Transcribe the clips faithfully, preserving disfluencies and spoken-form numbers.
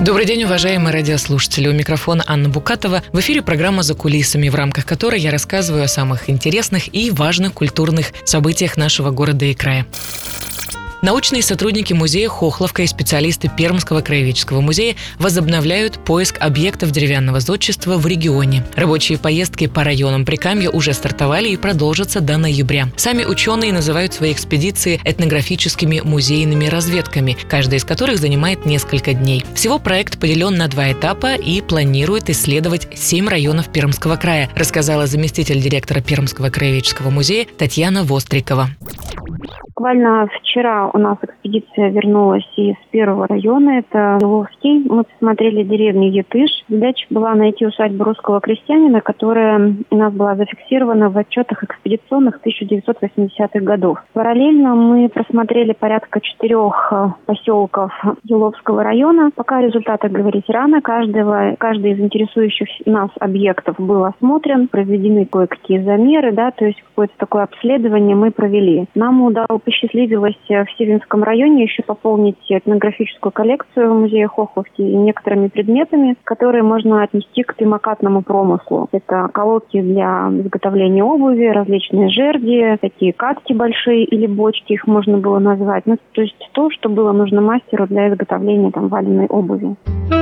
Добрый день, уважаемые радиослушатели. У микрофона Анна Букатова. В эфире программа «За кулисами», в рамках которой я рассказываю о самых интересных и важных культурных событиях нашего города и края. Научные сотрудники музея Хохловка и специалисты Пермского краеведческого музея возобновляют поиск объектов деревянного зодчества в регионе. Рабочие поездки по районам Прикамья уже стартовали и продолжатся до ноября. Сами ученые называют свои экспедиции этнографическими музейными разведками, каждая из которых занимает несколько дней. Всего проект поделен на два этапа и планирует исследовать семь районов Пермского края, рассказала заместитель директора Пермского краеведческого музея Татьяна Вострикова. Буквально вчера у нас экспедиция вернулась из первого района, это Еловский. Мы посмотрели деревню Етыш. Задача была найти усадьбу русского крестьянина, которая у нас была зафиксирована в отчетах экспедиционных тысяча девятьсот восьмидесятых годов. Параллельно мы просмотрели порядка четырех поселков Еловского района. Пока о результатах говорить рано. Каждого, каждый из интересующих нас объектов был осмотрен, проведены кое-какие замеры, да, то есть какое-то такое обследование мы провели. Нам удалось посчастливилось в Сивинском районе еще пополнить этнографическую коллекцию музея Хохловки некоторыми предметами, которые можно отнести к прямокатному промыслу. Это колодки для изготовления обуви, различные жерди, такие катки большие или бочки, их можно было назвать. Ну, то есть то, что было нужно мастеру для изготовления там валенной обуви.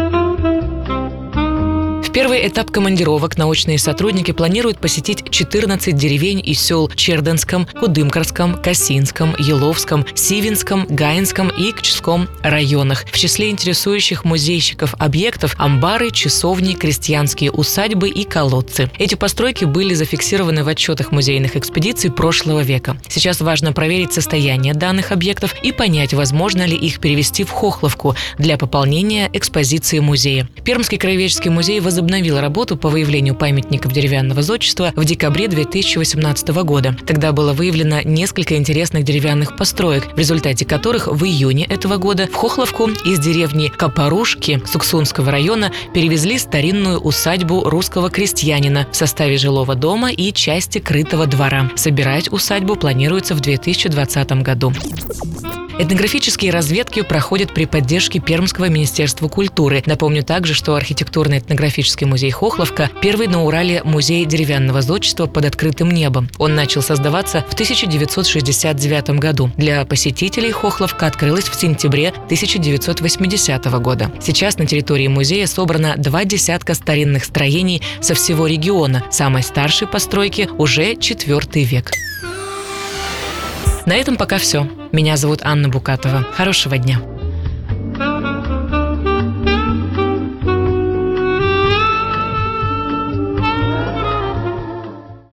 В первый этап командировок научные сотрудники планируют посетить четырнадцать деревень и сел в Черденском, Кудымкарском, Косинском, Еловском, Сивинском, Гаинском и Кчском районах. В числе интересующих музейщиков объектов – амбары, часовни, крестьянские усадьбы и колодцы. Эти постройки были зафиксированы в отчетах музейных экспедиций прошлого века. Сейчас важно проверить состояние данных объектов и понять, возможно ли их перевести в Хохловку для пополнения экспозиции музея. Пермский краеведческий музей возобновил возобновила работу по выявлению памятников деревянного зодчества в декабре две тысячи восемнадцатого года. Тогда было выявлено несколько интересных деревянных построек, в результате которых в июне этого года в Хохловку из деревни Копорушки Суксунского района перевезли старинную усадьбу русского крестьянина в составе жилого дома и части крытого двора. Собирать усадьбу планируется в две тысячи двадцатом году. Этнографические разведки проходят при поддержке Пермского министерства культуры. Напомню также, что архитектурно-этнографический музей Хохловка – первый на Урале музей деревянного зодчества под открытым небом. Он начал создаваться в тысяча девятьсот шестьдесят девятом году. Для посетителей Хохловка открылась в сентябре тысяча девятьсот восьмидесятого года. Сейчас на территории музея собрано два десятка старинных строений со всего региона. Самой старшей постройки уже четвертый век. На этом пока все. Меня зовут Анна Букатова. Хорошего дня.